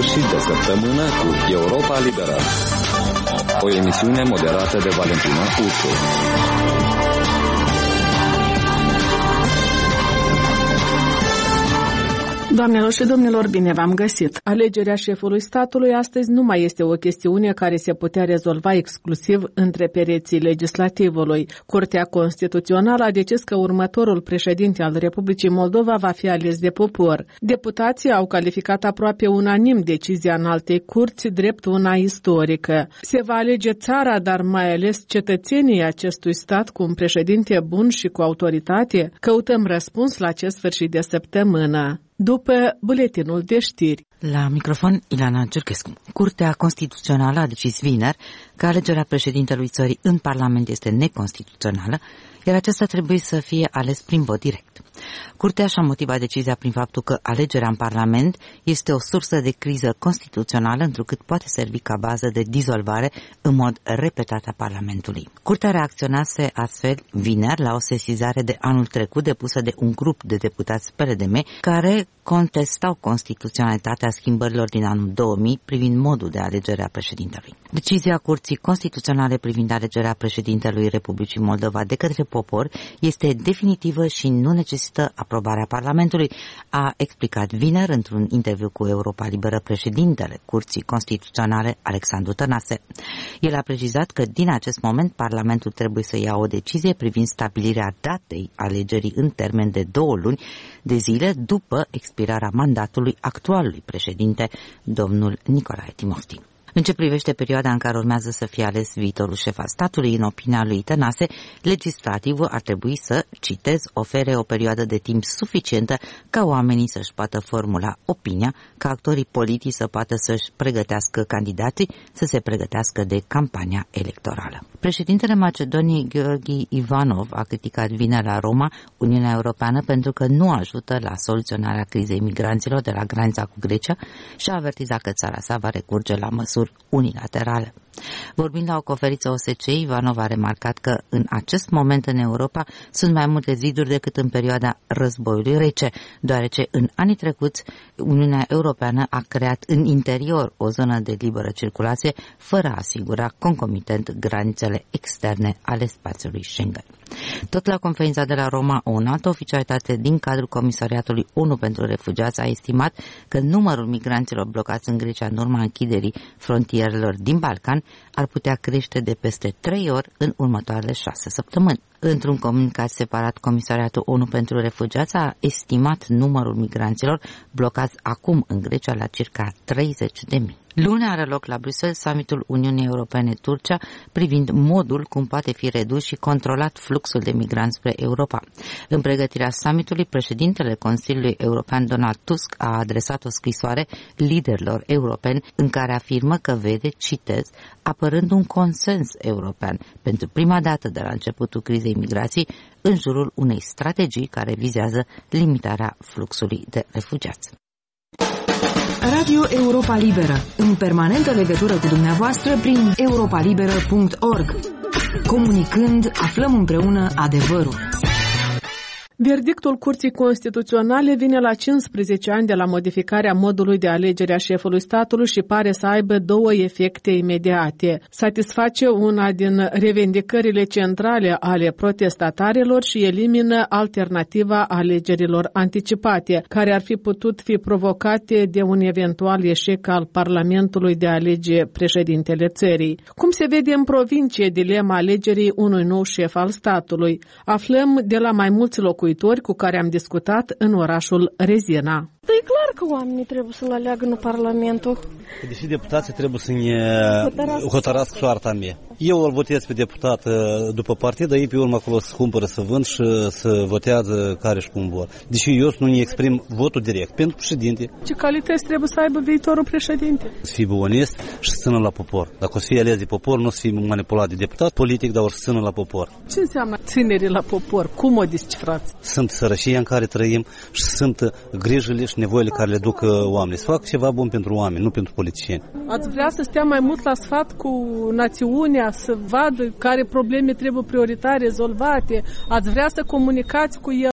sfârșit de săptămână cu Europa Liberă. O emisiune moderată de Valentina Ursu. Doamnelor și domnilor, bine v-am găsit! Alegerea șefului statului astăzi nu mai este o chestiune care se putea rezolva exclusiv între pereții legislativului. Curtea Constituțională a decis că următorul președinte al Republicii Moldova va fi ales de popor. Deputații au calificat aproape unanim decizia înaltei curți drept una istorică. Se va alege țara, dar mai ales cetățenii acestui stat cu un președinte bun și cu autoritate? Căutăm răspuns la acest sfârșit de săptămână. După buletinul de știri. La microfon, Ilana Cerchescu. Curtea Constituțională a decis vineri că alegerea președintelui țării în Parlament este neconstituțională, iar acesta trebuie să fie ales prin vot direct. Curtea și-a motivat decizia prin faptul că alegerea în Parlament este o sursă de criză constituțională, întrucât poate servi ca bază de dizolvare în mod repetat a Parlamentului. Curtea reacționase astfel vineri la o sesizare de anul trecut depusă de un grup de deputați PRDM care contestau constituționalitatea schimbărilor din anul 2000 privind modul de alegere a președintelui. Decizia Curții Constituționale privind alegerea președintelui Republicii Moldova de către popor este definitivă și nu necesită aprobarea Parlamentului, a explicat vineri într-un interviu cu Europa Liberă președintele Curții Constituționale Alexandru Tănase. El a precizat că din acest moment Parlamentul trebuie să ia o decizie privind stabilirea datei alegerii în termen de 2 luni de zile după expirarea mandatului actualului președinte, domnul Nicolae Timofti. În ce privește perioada în care urmează să fie ales viitorul șef al statului, în opinia lui Tănase, legislativul ar trebui să, citez, ofere o perioadă de timp suficientă ca oamenii să-și poată formula opinia, ca actorii politici să poată să-și pregătească candidații, să se pregătească de campania electorală. Președintele Macedoniei, Gheorghe Ivanov, a criticat vineri la Roma Uniunea Europeană pentru că nu ajută la soluționarea crizei migranților de la granița cu Grecia și a avertizat că țara sa va recurge la măsuri unilaterale. Vorbind la o conferință OSCE, Ivanov a remarcat că în acest moment în Europa sunt mai multe ziduri decât în perioada războiului rece, deoarece în anii trecuți Uniunea Europeană a creat în interior o zonă de liberă circulație fără a asigura concomitent granițele externe ale spațiului Schengen. Tot la conferința de la Roma, o înaltă oficialitate din cadrul Comisariatului ONU pentru Refugiați a estimat că numărul migranților blocați în Grecia în urma închiderii frontierelor din Balcan ar putea crește de peste 3 ori în următoarele 6 săptămâni. Într-un comunicat separat, Comisariatul ONU pentru Refugiați a estimat numărul migranților blocați acum în Grecia la circa 30.000. Luni are loc la Bruxelles summitul Uniunii Europene-Turcia privind modul cum poate fi redus și controlat fluxul de migranți spre Europa. În pregătirea summitului, președintele Consiliului European Donald Tusk a adresat o scrisoare liderilor europeni în care afirmă că vede, citez, apărând un consens european pentru prima dată de la începutul crizei migrației în jurul unei strategii care vizează limitarea fluxului de refugiați. Radio Europa Liberă, în permanentă legătură cu dumneavoastră prin europalibera.org. Comunicând, aflăm împreună adevărul. Verdictul Curții Constituționale vine la 15 ani de la modificarea modului de alegere a șefului statului și pare să aibă 2 efecte imediate. Satisface una din revendicările centrale ale protestatarilor și elimină alternativa alegerilor anticipate, care ar fi putut fi provocate de un eventual eșec al Parlamentului de a alege președintele țării. Cum se vede în provincie dilema alegerii unui nou șef al statului? Aflăm de la mai mulți locuitori cu care am discutat în orașul Rezina. E clar că oamenii trebuie să-l aleagă în Parlamentul. Deși deputații trebuie să ne hotărască soarta mea. Eu îl votez pe deputat după partid, dar ei pe urmă acolo să cumpără, să vând și să votează care și cum vor. Deși eu nu ne exprim votul direct pentru președinte. Ce calități trebuie să aibă viitorul președinte? Să fie onest și să țină la popor. Dacă o să fie ales de popor, nu o să fie manipulat de deputat politic, dar o să țină la popor. Ce înseamnă ținere la popor? Cum o descifrați? Sunt sărășia în care trăim și sunt grijile și nevoile care le duc oamenii. Să facă ceva bun pentru oameni, nu pentru politicieni. Ați vrea să stea mai mult la sfat cu națiunea, să vadă care probleme trebuie prioritar rezolvate? Ați vrea să comunicați cu el?